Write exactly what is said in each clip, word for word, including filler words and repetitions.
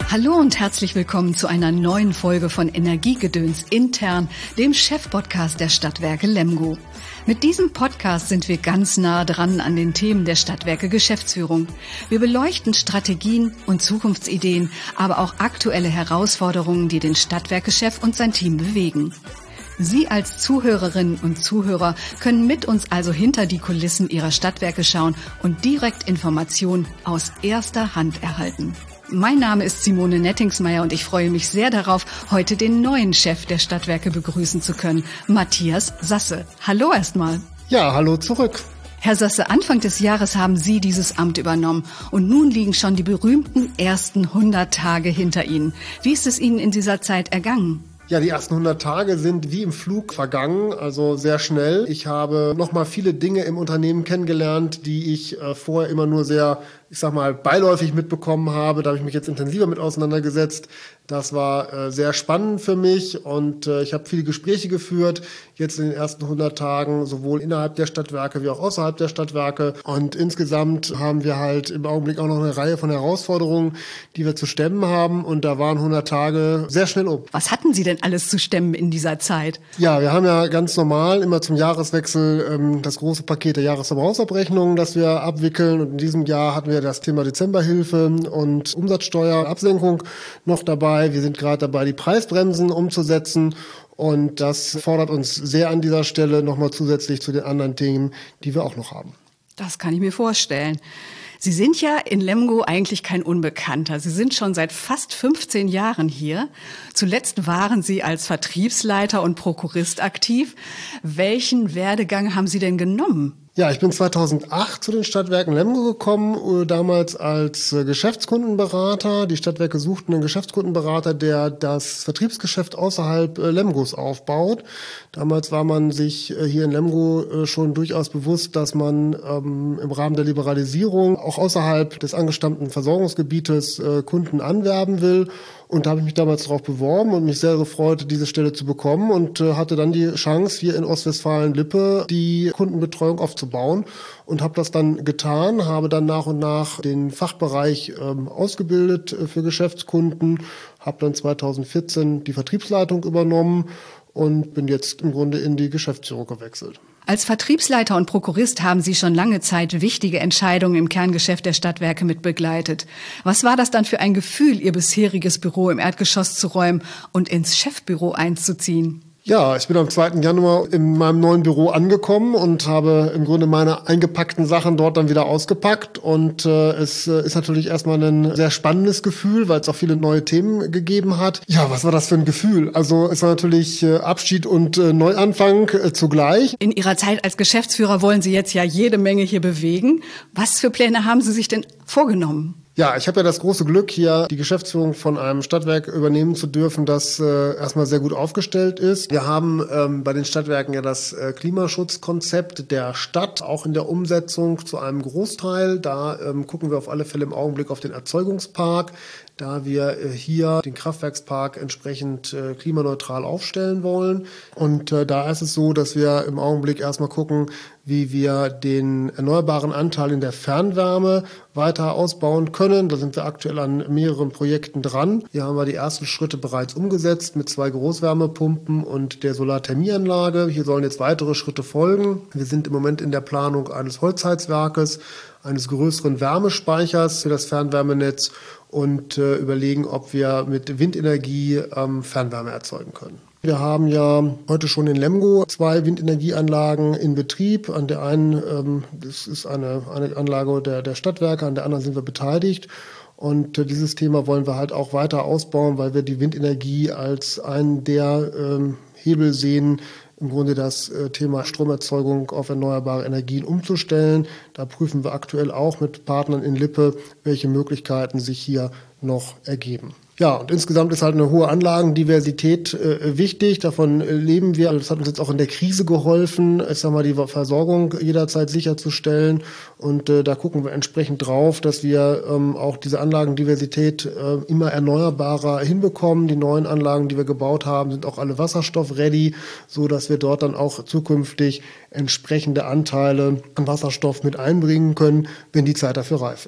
Hallo und herzlich willkommen zu einer neuen Folge von Energiegedöns intern, dem Chefpodcast der Stadtwerke Lemgo. Mit diesem Podcast sind wir ganz nah dran an den Themen der Stadtwerke Geschäftsführung. Wir beleuchten Strategien und Zukunftsideen, aber auch aktuelle Herausforderungen, die den Stadtwerkechef und sein Team bewegen. Sie als Zuhörerinnen und Zuhörer können mit uns also hinter die Kulissen Ihrer Stadtwerke schauen und direkt Informationen aus erster Hand erhalten. Mein Name ist Simone Nettingsmeier und ich freue mich sehr darauf, heute den neuen Chef der Stadtwerke begrüßen zu können, Matthias Sasse. Hallo erstmal. Ja, hallo zurück. Herr Sasse, Anfang des Jahres haben Sie dieses Amt übernommen und nun liegen schon die berühmten ersten hundert Tage hinter Ihnen. Wie ist es Ihnen in dieser Zeit ergangen? Ja, die ersten hundert Tage sind wie im Flug vergangen, also sehr schnell. Ich habe nochmal viele Dinge im Unternehmen kennengelernt, die ich äh, vorher immer nur sehr, ich sag mal, beiläufig mitbekommen habe. Da habe ich mich jetzt intensiver mit auseinandergesetzt. Das war äh, sehr spannend für mich und äh, ich habe viele Gespräche geführt, jetzt in den ersten hundert Tagen, sowohl innerhalb der Stadtwerke wie auch außerhalb der Stadtwerke. Und insgesamt haben wir halt im Augenblick auch noch eine Reihe von Herausforderungen, die wir zu stemmen haben. Und da waren hundert Tage sehr schnell um. Was hatten Sie denn alles zu stemmen in dieser Zeit? Ja, wir haben ja ganz normal immer zum Jahreswechsel ähm, das große Paket der Jahresverbrauchsabrechnungen, das wir abwickeln. Und in diesem Jahr hatten wir das Thema Dezemberhilfe und Umsatzsteuerabsenkung noch dabei. Wir sind gerade dabei, die Preisbremsen umzusetzen. Und das fordert uns sehr an dieser Stelle nochmal zusätzlich zu den anderen Themen, die wir auch noch haben. Das kann ich mir vorstellen. Sie sind ja in Lemgo eigentlich kein Unbekannter. Sie sind schon seit fast fünfzehn Jahren hier. Zuletzt waren Sie als Vertriebsleiter und Prokurist aktiv. Welchen Werdegang haben Sie denn genommen? Ja, ich bin zweitausendacht zu den Stadtwerken Lemgo gekommen, damals als Geschäftskundenberater. Die Stadtwerke suchten einen Geschäftskundenberater, der das Vertriebsgeschäft außerhalb Lemgos aufbaut. Damals war man sich hier in Lemgo schon durchaus bewusst, dass man ähm, im Rahmen der Liberalisierung auch außerhalb des angestammten Versorgungsgebietes äh, Kunden anwerben will. Und da habe ich mich damals darauf beworben und mich sehr gefreut, diese Stelle zu bekommen und äh, hatte dann die Chance, hier in Ostwestfalen-Lippe die Kundenbetreuung aufzubauen und habe das dann getan, habe dann nach und nach den Fachbereich ähm, ausgebildet äh, für Geschäftskunden, habe dann zweitausendvierzehn die Vertriebsleitung übernommen und bin jetzt im Grunde in die Geschäftsführung gewechselt. Als Vertriebsleiter und Prokurist haben Sie schon lange Zeit wichtige Entscheidungen im Kerngeschäft der Stadtwerke mit begleitet. Was war das dann für ein Gefühl, Ihr bisheriges Büro im Erdgeschoss zu räumen und ins Chefbüro einzuziehen? Ja, ich bin am zweiten Januar in meinem neuen Büro angekommen und habe im Grunde meine eingepackten Sachen dort dann wieder ausgepackt. Und äh, es äh, ist natürlich erstmal ein sehr spannendes Gefühl, weil es auch viele neue Themen gegeben hat. Ja, was war das für ein Gefühl? Also es war natürlich äh, Abschied und äh, Neuanfang äh, zugleich. In Ihrer Zeit als Geschäftsführer wollen Sie jetzt ja jede Menge hier bewegen. Was für Pläne haben Sie sich denn vorgenommen? Ja, ich habe ja das große Glück, hier die Geschäftsführung von einem Stadtwerk übernehmen zu dürfen, das äh, erstmal sehr gut aufgestellt ist. Wir haben ähm, bei den Stadtwerken ja das äh, Klimaschutzkonzept der Stadt, auch in der Umsetzung zu einem Großteil. Da ähm, gucken wir auf alle Fälle im Augenblick auf den Erzeugungspark, da wir äh, hier den Kraftwerkspark entsprechend äh, klimaneutral aufstellen wollen. Und äh, da ist es so, dass wir im Augenblick erstmal gucken, wie wir den erneuerbaren Anteil in der Fernwärme weiter ausbauen können. Da sind wir aktuell an mehreren Projekten dran. Hier haben wir die ersten Schritte bereits umgesetzt mit zwei Großwärmepumpen und der Solarthermieanlage. Hier sollen jetzt weitere Schritte folgen. Wir sind im Moment in der Planung eines Holzheizwerkes, eines größeren Wärmespeichers für das Fernwärmenetz und äh, überlegen, ob wir mit Windenergie ähm, Fernwärme erzeugen können. Wir haben ja heute schon in Lemgo zwei Windenergieanlagen in Betrieb. An der einen, ähm, das ist eine, eine Anlage der, der Stadtwerke, an der anderen sind wir beteiligt. Und äh, dieses Thema wollen wir halt auch weiter ausbauen, weil wir die Windenergie als einen der ähm, Hebel sehen, im Grunde das äh, Thema Stromerzeugung auf erneuerbare Energien umzustellen. Da prüfen wir aktuell auch mit Partnern in Lippe, welche Möglichkeiten sich hier noch ergeben. Ja, und insgesamt ist halt eine hohe Anlagendiversität äh, wichtig. Davon äh, leben wir. Das hat uns jetzt auch in der Krise geholfen, ich sag mal, die Versorgung jederzeit sicherzustellen. Und äh, da gucken wir entsprechend drauf, dass wir ähm, auch diese Anlagendiversität äh, immer erneuerbarer hinbekommen. Die neuen Anlagen, die wir gebaut haben, sind auch alle wasserstoff-ready, so dass wir dort dann auch zukünftig entsprechende Anteile an Wasserstoff mit einbringen können, wenn die Zeit dafür reif ist.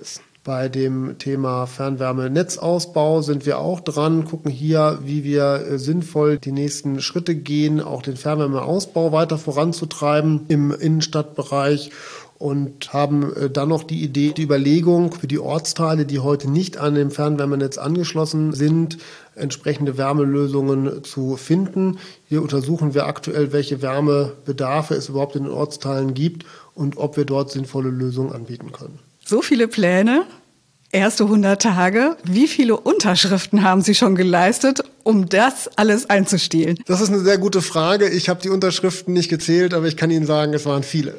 Bei dem Thema Fernwärmenetzausbau sind wir auch dran, gucken hier, wie wir sinnvoll die nächsten Schritte gehen, auch den Fernwärmeausbau weiter voranzutreiben im Innenstadtbereich. Und haben dann noch die Idee, die Überlegung für die Ortsteile, die heute nicht an dem Fernwärmenetz angeschlossen sind, entsprechende Wärmelösungen zu finden. Hier untersuchen wir aktuell, welche Wärmebedarfe es überhaupt in den Ortsteilen gibt und ob wir dort sinnvolle Lösungen anbieten können. So viele Pläne, erste hundert Tage. Wie viele Unterschriften haben Sie schon geleistet, um das alles einzustielen? Das ist eine sehr gute Frage. Ich habe die Unterschriften nicht gezählt, aber ich kann Ihnen sagen, es waren viele.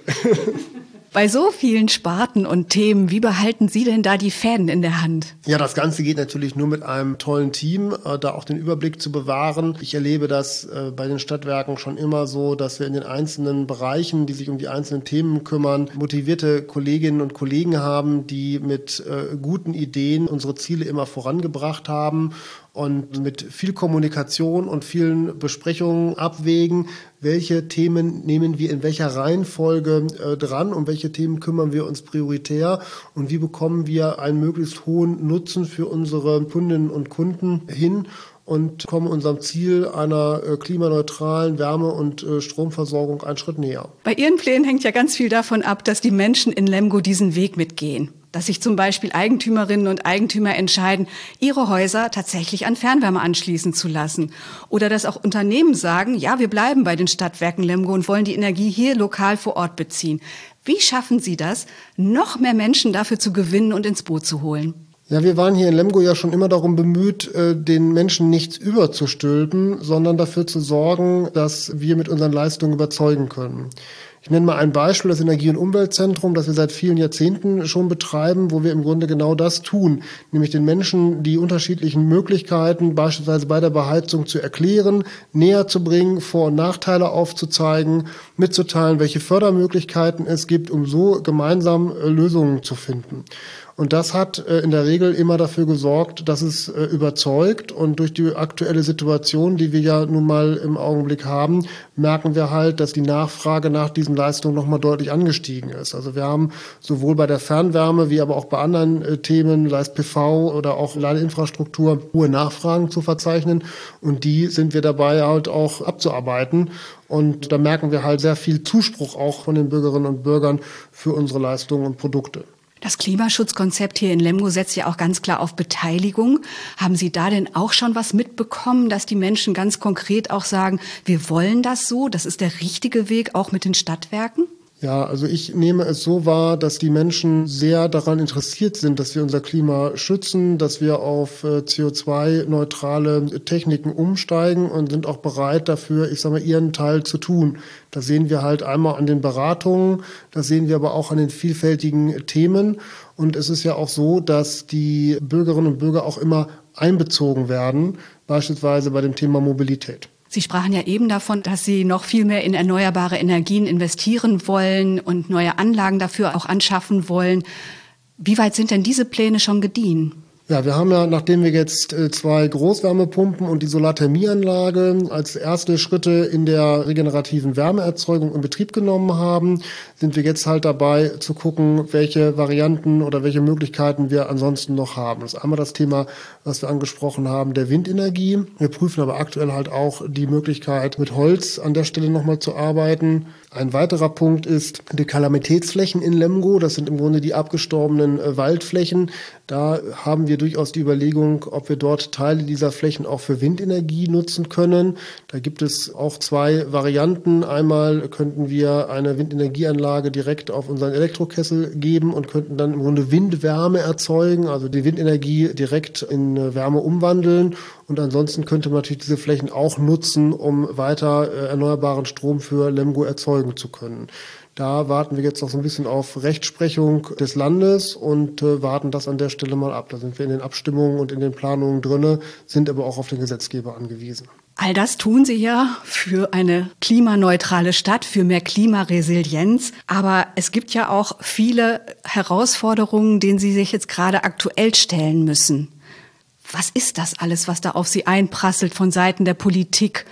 Bei so vielen Sparten und Themen, wie behalten Sie denn da die Fäden in der Hand? Ja, das Ganze geht natürlich nur mit einem tollen Team, äh, da auch den Überblick zu bewahren. Ich erlebe das äh, bei den Stadtwerken schon immer so, dass wir in den einzelnen Bereichen, die sich um die einzelnen Themen kümmern, motivierte Kolleginnen und Kollegen haben, die mit äh, guten Ideen unsere Ziele immer vorangebracht haben und mit viel Kommunikation und vielen Besprechungen abwägen, welche Themen nehmen wir in welcher Reihenfolge äh, dran, um welche Themen kümmern wir uns prioritär und wie bekommen wir einen möglichst hohen Nutzen für unsere Kundinnen und Kunden hin und kommen unserem Ziel einer äh, klimaneutralen Wärme- und äh, Stromversorgung einen Schritt näher. Bei Ihren Plänen hängt ja ganz viel davon ab, dass die Menschen in Lemgo diesen Weg mitgehen. Dass sich zum Beispiel Eigentümerinnen und Eigentümer entscheiden, ihre Häuser tatsächlich an Fernwärme anschließen zu lassen. Oder dass auch Unternehmen sagen, ja, wir bleiben bei den Stadtwerken Lemgo und wollen die Energie hier lokal vor Ort beziehen. Wie schaffen Sie das, noch mehr Menschen dafür zu gewinnen und ins Boot zu holen? Ja, wir waren hier in Lemgo ja schon immer darum bemüht, den Menschen nichts überzustülpen, sondern dafür zu sorgen, dass wir mit unseren Leistungen überzeugen können. Ich nenne mal ein Beispiel, das Energie- und Umweltzentrum, das wir seit vielen Jahrzehnten schon betreiben, wo wir im Grunde genau das tun, nämlich den Menschen die unterschiedlichen Möglichkeiten beispielsweise bei der Beheizung zu erklären, näher zu bringen, Vor- und Nachteile aufzuzeigen, mitzuteilen, welche Fördermöglichkeiten es gibt, um so gemeinsam Lösungen zu finden. Und das hat äh, in der Regel immer dafür gesorgt, dass es äh, überzeugt. Und durch die aktuelle Situation, die wir ja nun mal im Augenblick haben, merken wir halt, dass die Nachfrage nach diesen Leistungen nochmal deutlich angestiegen ist. Also wir haben sowohl bei der Fernwärme wie aber auch bei anderen äh, Themen, sei es P V oder auch Ladeinfrastruktur, hohe Nachfragen zu verzeichnen. Und die sind wir dabei halt auch abzuarbeiten. Und da merken wir halt sehr viel Zuspruch auch von den Bürgerinnen und Bürgern für unsere Leistungen und Produkte. Das Klimaschutzkonzept hier in Lemgo setzt ja auch ganz klar auf Beteiligung. Haben Sie da denn auch schon was mitbekommen, dass die Menschen ganz konkret auch sagen, wir wollen das so, das ist der richtige Weg, auch mit den Stadtwerken? Ja, also ich nehme es so wahr, dass die Menschen sehr daran interessiert sind, dass wir unser Klima schützen, dass wir auf C O zwei neutrale Techniken umsteigen und sind auch bereit dafür, ich sage mal, ihren Teil zu tun. Das sehen wir halt einmal an den Beratungen, das sehen wir aber auch an den vielfältigen Themen. Und es ist ja auch so, dass die Bürgerinnen und Bürger auch immer einbezogen werden, beispielsweise bei dem Thema Mobilität. Sie sprachen ja eben davon, dass Sie noch viel mehr in erneuerbare Energien investieren wollen und neue Anlagen dafür auch anschaffen wollen. Wie weit sind denn diese Pläne schon gediehen? Ja, wir haben ja, nachdem wir jetzt zwei Großwärmepumpen und die Solarthermieanlage als erste Schritte in der regenerativen Wärmeerzeugung in Betrieb genommen haben, sind wir jetzt halt dabei zu gucken, welche Varianten oder welche Möglichkeiten wir ansonsten noch haben. Das ist einmal das Thema, was wir angesprochen haben, der Windenergie. Wir prüfen aber aktuell halt auch die Möglichkeit, mit Holz an der Stelle nochmal zu arbeiten. Ein weiterer Punkt ist die Kalamitätsflächen in Lemgo. Das sind im Grunde die abgestorbenen äh, Waldflächen. Da haben wir durchaus die Überlegung, ob wir dort Teile dieser Flächen auch für Windenergie nutzen können. Da gibt es auch zwei Varianten. Einmal könnten wir eine Windenergieanlage direkt auf unseren Elektrokessel geben und könnten dann im Grunde Windwärme erzeugen, also die Windenergie direkt in Wärme umwandeln. Und ansonsten könnte man natürlich diese Flächen auch nutzen, um weiter äh, erneuerbaren Strom für Lemgo erzeugen zu können. Da warten wir jetzt noch so ein bisschen auf Rechtsprechung des Landes und äh, warten das an der Stelle mal ab. Da sind wir in den Abstimmungen und in den Planungen drinne, sind aber auch auf den Gesetzgeber angewiesen. All das tun Sie ja für eine klimaneutrale Stadt, für mehr Klimaresilienz. Aber es gibt ja auch viele Herausforderungen, denen Sie sich jetzt gerade aktuell stellen müssen. Was ist das alles, was da auf Sie einprasselt von Seiten der Politik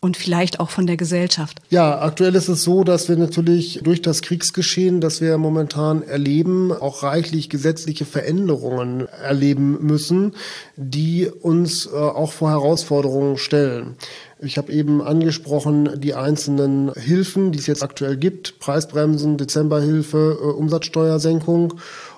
und vielleicht auch von der Gesellschaft? Ja, aktuell ist es so, dass wir natürlich durch das Kriegsgeschehen, das wir momentan erleben, auch reichlich gesetzliche Veränderungen erleben müssen, die uns äh, auch vor Herausforderungen stellen. Ich habe eben angesprochen, die einzelnen Hilfen, die es jetzt aktuell gibt, Preisbremsen, Dezemberhilfe, äh, Umsatzsteuersenkung.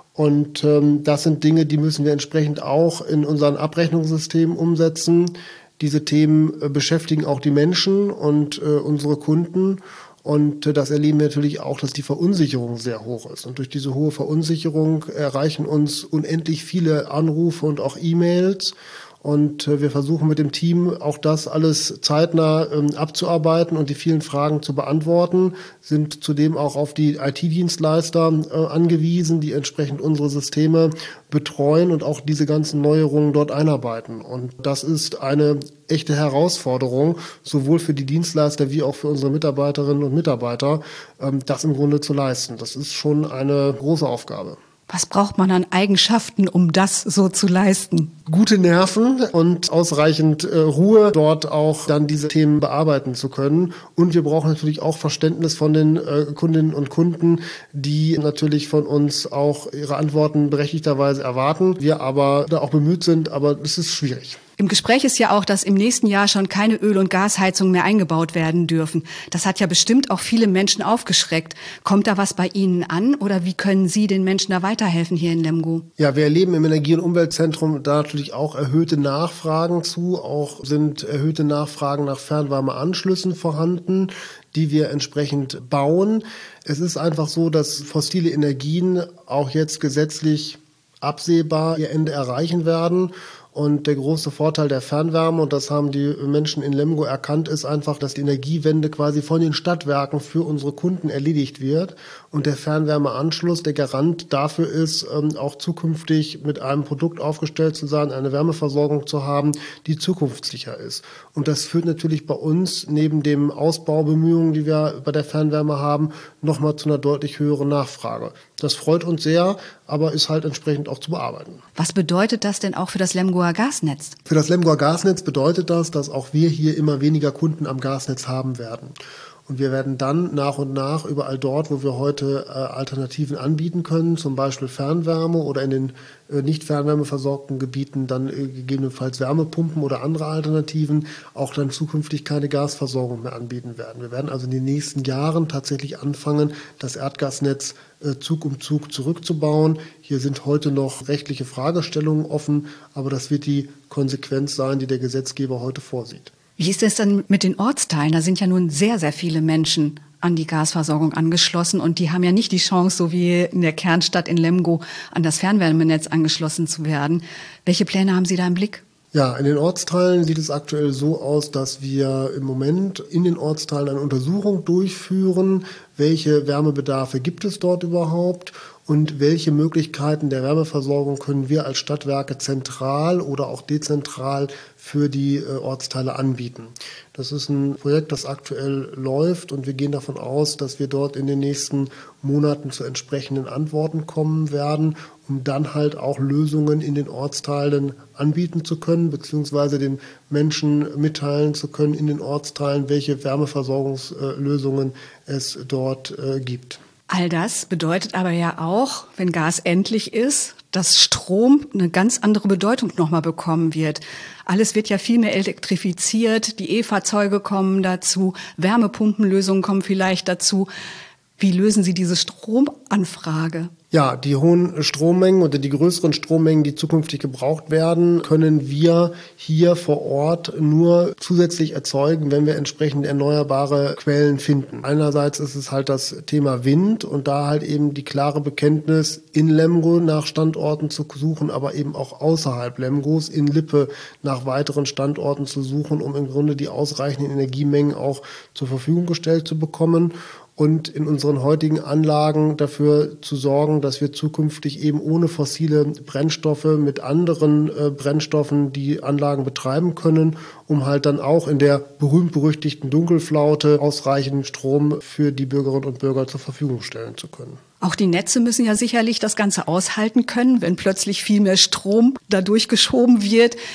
Und ähm, das sind Dinge, die müssen wir entsprechend auch in unseren Abrechnungssystemen umsetzen. Diese Themen äh, beschäftigen auch die Menschen und äh, unsere Kunden. Und äh, das erleben wir natürlich auch, dass die Verunsicherung sehr hoch ist. Und durch diese hohe Verunsicherung erreichen uns unendlich viele Anrufe und auch E-Mails. Und wir versuchen mit dem Team auch das alles zeitnah ähm, abzuarbeiten und die vielen Fragen zu beantworten, sind zudem auch auf die I T-Dienstleister äh, angewiesen, die entsprechend unsere Systeme betreuen und auch diese ganzen Neuerungen dort einarbeiten. Und das ist eine echte Herausforderung, sowohl für die Dienstleister wie auch für unsere Mitarbeiterinnen und Mitarbeiter, ähm, das im Grunde zu leisten. Das ist schon eine große Aufgabe. Was braucht man an Eigenschaften, um das so zu leisten? Gute Nerven und ausreichend äh, Ruhe, dort auch dann diese Themen bearbeiten zu können. Und wir brauchen natürlich auch Verständnis von den äh, Kundinnen und Kunden, die natürlich von uns auch ihre Antworten berechtigterweise erwarten. Wir aber da auch bemüht sind, aber es ist schwierig. Im Gespräch ist ja auch, dass im nächsten Jahr schon keine Öl- und Gasheizungen mehr eingebaut werden dürfen. Das hat ja bestimmt auch viele Menschen aufgeschreckt. Kommt da was bei Ihnen an oder wie können Sie den Menschen da weiterhelfen hier in Lemgo? Ja, wir erleben im Energie- und Umweltzentrum da natürlich auch erhöhte Nachfragen zu. Auch sind erhöhte Nachfragen nach Fernwärmeanschlüssen vorhanden, die wir entsprechend bauen. Es ist einfach so, dass fossile Energien auch jetzt gesetzlich absehbar ihr Ende erreichen werden. Und der große Vorteil der Fernwärme, und das haben die Menschen in Lemgo erkannt, ist einfach, dass die Energiewende quasi von den Stadtwerken für unsere Kunden erledigt wird. Und der Fernwärmeanschluss der Garant dafür ist, auch zukünftig mit einem Produkt aufgestellt zu sein, eine Wärmeversorgung zu haben, die zukunftssicher ist. Und das führt natürlich bei uns neben den Ausbaubemühungen, die wir bei der Fernwärme haben, nochmal zu einer deutlich höheren Nachfrage. Das freut uns sehr, aber ist halt entsprechend auch zu bearbeiten. Was bedeutet das denn auch für das Lemgoer Gasnetz? Für das Lemgoer Gasnetz bedeutet das, dass auch wir hier immer weniger Kunden am Gasnetz haben werden. Und wir werden dann nach und nach überall dort, wo wir heute äh, Alternativen anbieten können, zum Beispiel Fernwärme oder in den äh, nicht fernwärmeversorgten Gebieten dann äh, gegebenenfalls Wärmepumpen oder andere Alternativen, auch dann zukünftig keine Gasversorgung mehr anbieten werden. Wir werden also in den nächsten Jahren tatsächlich anfangen, das Erdgasnetz äh, Zug um Zug zurückzubauen. Hier sind heute noch rechtliche Fragestellungen offen, aber das wird die Konsequenz sein, die der Gesetzgeber heute vorsieht. Wie ist es denn mit den Ortsteilen? Da sind ja nun sehr, sehr viele Menschen an die Gasversorgung angeschlossen und die haben ja nicht die Chance, so wie in der Kernstadt in Lemgo, an das Fernwärmenetz angeschlossen zu werden. Welche Pläne haben Sie da im Blick? Ja, in den Ortsteilen sieht es aktuell so aus, dass wir im Moment in den Ortsteilen eine Untersuchung durchführen, welche Wärmebedarfe gibt es dort überhaupt und welche Möglichkeiten der Wärmeversorgung können wir als Stadtwerke zentral oder auch dezentral für die äh, Ortsteile anbieten. Das ist ein Projekt, das aktuell läuft und wir gehen davon aus, dass wir dort in den nächsten Monaten zu entsprechenden Antworten kommen werden, um dann halt auch Lösungen in den Ortsteilen anbieten zu können, beziehungsweise den Menschen mitteilen zu können in den Ortsteilen, welche Wärmeversorgungslösungen es dort äh, gibt. All das bedeutet aber ja auch, wenn Gas endlich ist, dass Strom eine ganz andere Bedeutung nochmal bekommen wird. Alles wird ja viel mehr elektrifiziert, die E-Fahrzeuge kommen dazu, Wärmepumpenlösungen kommen vielleicht dazu. Wie lösen Sie diese Stromanfrage? Ja, die hohen Strommengen oder die größeren Strommengen, die zukünftig gebraucht werden, können wir hier vor Ort nur zusätzlich erzeugen, wenn wir entsprechend erneuerbare Quellen finden. Einerseits ist es halt das Thema Wind und da halt eben die klare Bekenntnis, in Lemgo nach Standorten zu suchen, aber eben auch außerhalb Lemgos, in Lippe nach weiteren Standorten zu suchen, um im Grunde die ausreichenden Energiemengen auch zur Verfügung gestellt zu bekommen. Und in unseren heutigen Anlagen dafür zu sorgen, dass wir zukünftig eben ohne fossile Brennstoffe mit anderen äh, Brennstoffen die Anlagen betreiben können, um halt dann auch in der berühmt-berüchtigten Dunkelflaute ausreichend Strom für die Bürgerinnen und Bürger zur Verfügung stellen zu können. Auch die Netze müssen ja sicherlich das Ganze aushalten können, wenn plötzlich viel mehr Strom da durchgeschoben wird.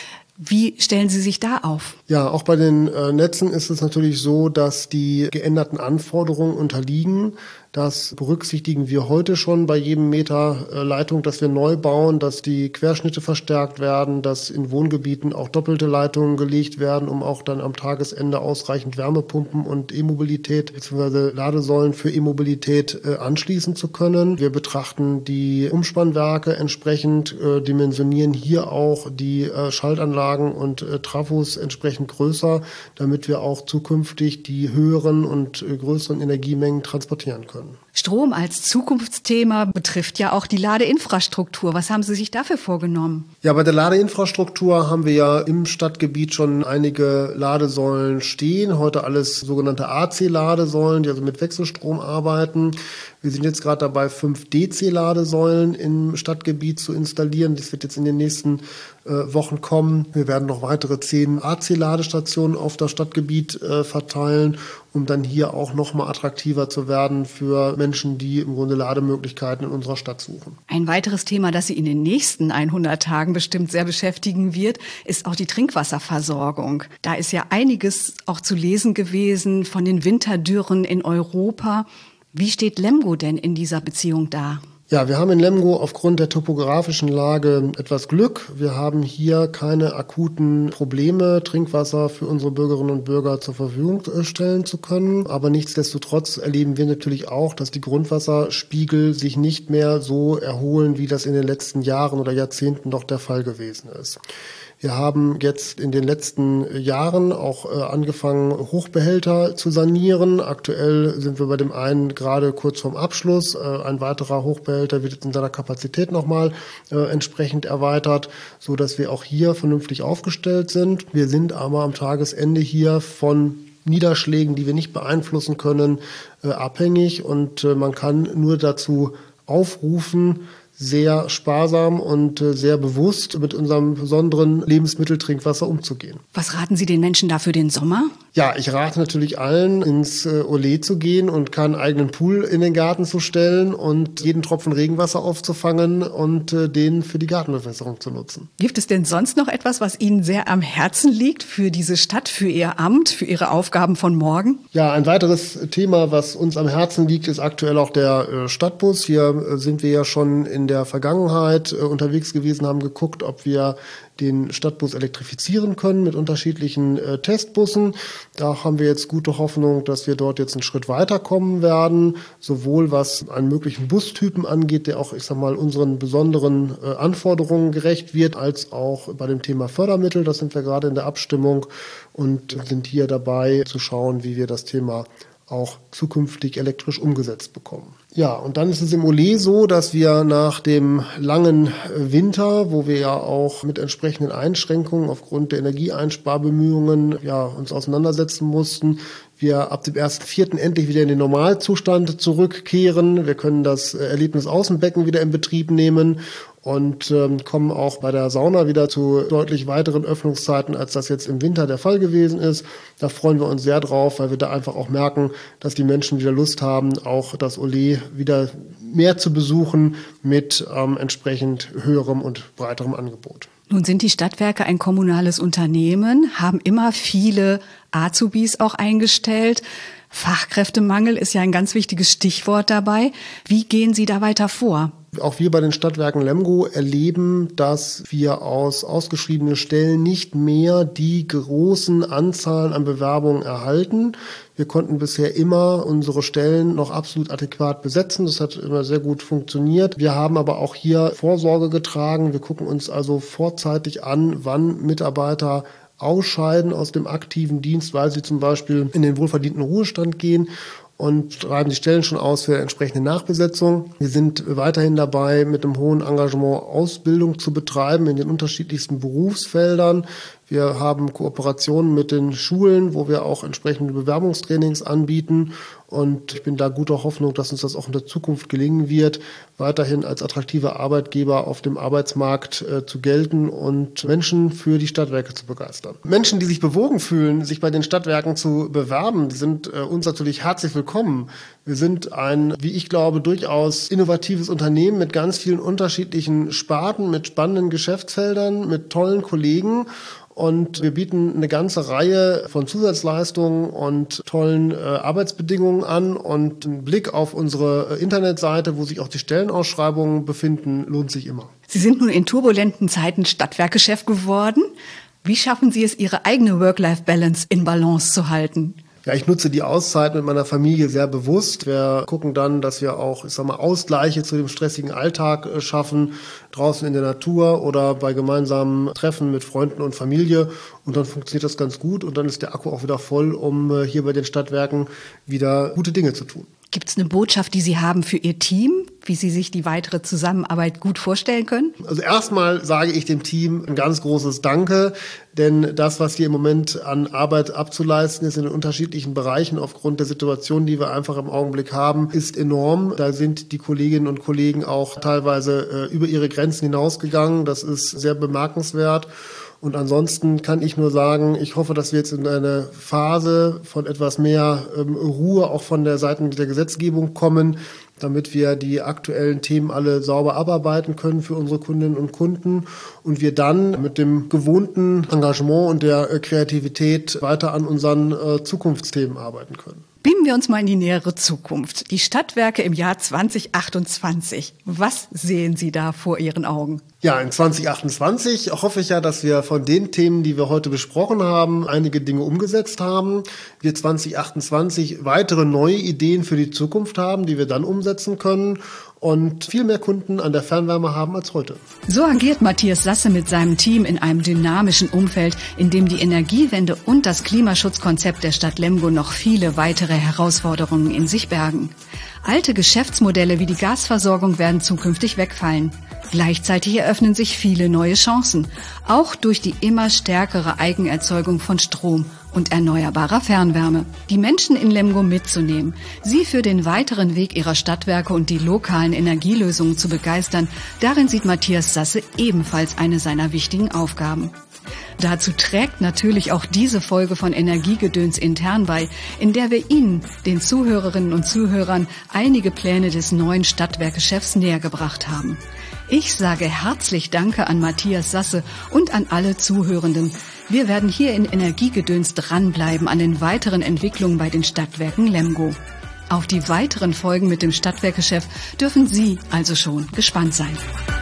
Wie stellen Sie sich da auf? Ja, auch bei den äh, Netzen ist es natürlich so, dass die geänderten Anforderungen unterliegen. Das berücksichtigen wir heute schon bei jedem Meter äh, Leitung, das wir neu bauen, dass die Querschnitte verstärkt werden, dass in Wohngebieten auch doppelte Leitungen gelegt werden, um auch dann am Tagesende ausreichend Wärmepumpen und E-Mobilität bzw. Ladesäulen für E-Mobilität äh, anschließen zu können. Wir betrachten die Umspannwerke entsprechend, äh, dimensionieren hier auch die äh, Schaltanlagen und äh, Trafos entsprechend größer, damit wir auch zukünftig die höheren und äh, größeren Energiemengen transportieren können. Strom als Zukunftsthema betrifft ja auch die Ladeinfrastruktur. Was haben Sie sich dafür vorgenommen? Ja, bei der Ladeinfrastruktur haben wir ja im Stadtgebiet schon einige Ladesäulen stehen. Heute alles sogenannte A C-Ladesäulen, die also mit Wechselstrom arbeiten. Wir sind jetzt gerade dabei, fünf D C-Ladesäulen im Stadtgebiet zu installieren. Das wird jetzt in den nächsten äh, Wochen kommen. Wir werden noch weitere zehn A C-Ladestationen auf das Stadtgebiet äh, verteilen, um dann hier auch noch mal attraktiver zu werden für Menschen, die im Grunde Lademöglichkeiten in unserer Stadt suchen. Ein weiteres Thema, das Sie in den nächsten hundert Tagen bestimmt sehr beschäftigen wird, ist auch die Trinkwasserversorgung. Da ist ja einiges auch zu lesen gewesen von den Winterdürren in Europa. Wie steht Lemgo denn in dieser Beziehung da? Ja, wir haben in Lemgo aufgrund der topografischen Lage etwas Glück. Wir haben hier keine akuten Probleme, Trinkwasser für unsere Bürgerinnen und Bürger zur Verfügung stellen zu können. Aber nichtsdestotrotz erleben wir natürlich auch, dass die Grundwasserspiegel sich nicht mehr so erholen, wie das in den letzten Jahren oder Jahrzehnten noch der Fall gewesen ist. Wir haben jetzt in den letzten Jahren auch äh, angefangen, Hochbehälter zu sanieren. Aktuell sind wir bei dem einen gerade kurz vorm Abschluss. Äh, ein weiterer Hochbehälter wird jetzt in seiner Kapazität nochmal äh, entsprechend erweitert, so dass wir auch hier vernünftig aufgestellt sind. Wir sind aber am Tagesende hier von Niederschlägen, die wir nicht beeinflussen können, äh, abhängig. Und äh, man kann nur dazu aufrufen, sehr sparsam und sehr bewusst mit unserem besonderen Lebensmittel Trinkwasser umzugehen. Was raten Sie den Menschen da für den Sommer? Ja, ich rate natürlich allen, ins äh, Olé zu gehen und keinen eigenen Pool in den Garten zu stellen und jeden Tropfen Regenwasser aufzufangen und äh, den für die Gartenbewässerung zu nutzen. Gibt es denn sonst noch etwas, was Ihnen sehr am Herzen liegt für diese Stadt, für Ihr Amt, für Ihre Aufgaben von morgen? Ja, ein weiteres Thema, was uns am Herzen liegt, ist aktuell auch der äh, Stadtbus. Hier äh, sind wir ja schon in der Vergangenheit äh, unterwegs gewesen, haben geguckt, ob wir den Stadtbus elektrifizieren können mit unterschiedlichen äh, Testbussen. Da haben wir jetzt gute Hoffnung, dass wir dort jetzt einen Schritt weiterkommen werden, sowohl was einen möglichen Bustypen angeht, der auch, ich sag mal, unseren besonderen äh, Anforderungen gerecht wird, als auch bei dem Thema Fördermittel. Da sind wir gerade in der Abstimmung und sind hier dabei zu schauen, wie wir das Thema auch zukünftig elektrisch umgesetzt bekommen. Ja, und dann ist es im Olé so, dass wir nach dem langen Winter, wo wir ja auch mit entsprechenden Einschränkungen aufgrund der Energieeinsparbemühungen ja uns auseinandersetzen mussten, wir ab dem ersten Vierten endlich wieder in den Normalzustand zurückkehren. Wir können das Erlebnis Außenbecken wieder in Betrieb nehmen und ähm, kommen auch bei der Sauna wieder zu deutlich weiteren Öffnungszeiten, als das jetzt im Winter der Fall gewesen ist. Da freuen wir uns sehr drauf, weil wir da einfach auch merken, dass die Menschen wieder Lust haben, auch das Olé wieder mehr zu besuchen mit ähm, entsprechend höherem und breiterem Angebot. Nun sind die Stadtwerke ein kommunales Unternehmen, haben immer viele Azubis auch eingestellt. Fachkräftemangel ist ja ein ganz wichtiges Stichwort dabei. Wie gehen Sie da weiter vor? Auch wir bei den Stadtwerken Lemgo erleben, dass wir aus ausgeschriebenen Stellen nicht mehr die großen Anzahlen an Bewerbungen erhalten. Wir konnten bisher immer unsere Stellen noch absolut adäquat besetzen. Das hat immer sehr gut funktioniert. Wir haben aber auch hier Vorsorge getragen. Wir gucken uns also vorzeitig an, wann Mitarbeiter ausscheiden aus dem aktiven Dienst, weil sie zum Beispiel in den wohlverdienten Ruhestand gehen, und schreiben die Stellen schon aus für entsprechende Nachbesetzung. Wir sind weiterhin dabei, mit einem hohen Engagement Ausbildung zu betreiben in den unterschiedlichsten Berufsfeldern. Wir haben Kooperationen mit den Schulen, wo wir auch entsprechende Bewerbungstrainings anbieten. Und ich bin da guter Hoffnung, dass uns das auch in der Zukunft gelingen wird, weiterhin als attraktiver Arbeitgeber auf dem Arbeitsmarkt äh, zu gelten und Menschen für die Stadtwerke zu begeistern. Menschen, die sich bewogen fühlen, sich bei den Stadtwerken zu bewerben, die sind äh, uns natürlich herzlich willkommen. Wir sind ein, wie ich glaube, durchaus innovatives Unternehmen mit ganz vielen unterschiedlichen Sparten, mit spannenden Geschäftsfeldern, mit tollen Kollegen. Und wir bieten eine ganze Reihe von Zusatzleistungen und tollen äh, Arbeitsbedingungen an. Und ein Blick auf unsere Internetseite, wo sich auch die Stellenausschreibungen befinden, lohnt sich immer. Sie sind nun in turbulenten Zeiten Stadtwerkechef geworden. Wie schaffen Sie es, Ihre eigene Work-Life-Balance in Balance zu halten? Ja, ich nutze die Auszeit mit meiner Familie sehr bewusst. Wir gucken dann, dass wir auch, ich sag mal, Ausgleiche zu dem stressigen Alltag schaffen, draußen in der Natur oder bei gemeinsamen Treffen mit Freunden und Familie. Und dann funktioniert das ganz gut und dann ist der Akku auch wieder voll, um hier bei den Stadtwerken wieder gute Dinge zu tun. Gibt es eine Botschaft, die Sie haben für Ihr Team, wie Sie sich die weitere Zusammenarbeit gut vorstellen können? Also erstmal sage ich dem Team ein ganz großes Danke, denn das, was hier im Moment an Arbeit abzuleisten ist in den unterschiedlichen Bereichen aufgrund der Situation, die wir einfach im Augenblick haben, ist enorm. Da sind die Kolleginnen und Kollegen auch teilweise äh, über ihre Grenzen hinausgegangen. Das ist sehr bemerkenswert. Und ansonsten kann ich nur sagen, ich hoffe, dass wir jetzt in eine Phase von etwas mehr ähm, Ruhe auch von der Seite der Gesetzgebung kommen, damit wir die aktuellen Themen alle sauber abarbeiten können für unsere Kundinnen und Kunden und wir dann mit dem gewohnten Engagement und der äh, Kreativität weiter an unseren äh, Zukunftsthemen arbeiten können. Beamen wir uns mal in die nähere Zukunft. Die Stadtwerke im Jahr zwanzig achtundzwanzig. Was sehen Sie da vor Ihren Augen? Ja, in zwanzig achtundzwanzig hoffe ich ja, dass wir von den Themen, die wir heute besprochen haben, einige Dinge umgesetzt haben. Wir zwanzig achtundzwanzig weitere neue Ideen für die Zukunft haben, die wir dann umsetzen können und viel mehr Kunden an der Fernwärme haben als heute. So agiert Matthias Sasse mit seinem Team in einem dynamischen Umfeld, in dem die Energiewende und das Klimaschutzkonzept der Stadt Lemgo noch viele weitere Herausforderungen in sich bergen. Alte Geschäftsmodelle wie die Gasversorgung werden zukünftig wegfallen. Gleichzeitig eröffnen sich viele neue Chancen, auch durch die immer stärkere Eigenerzeugung von Strom und erneuerbarer Fernwärme. Die Menschen in Lemgo mitzunehmen, sie für den weiteren Weg ihrer Stadtwerke und die lokalen Energielösungen zu begeistern, darin sieht Matthias Sasse ebenfalls eine seiner wichtigen Aufgaben. Dazu trägt natürlich auch diese Folge von Energiegedöns intern bei, in der wir Ihnen, den Zuhörerinnen und Zuhörern, einige Pläne des neuen Stadtwerkechefs nähergebracht haben. Ich sage herzlich Danke an Matthias Sasse und an alle Zuhörenden. Wir werden hier in Energiegedöns dranbleiben an den weiteren Entwicklungen bei den Stadtwerken Lemgo. Auf die weiteren Folgen mit dem Stadtwerkechef dürfen Sie also schon gespannt sein.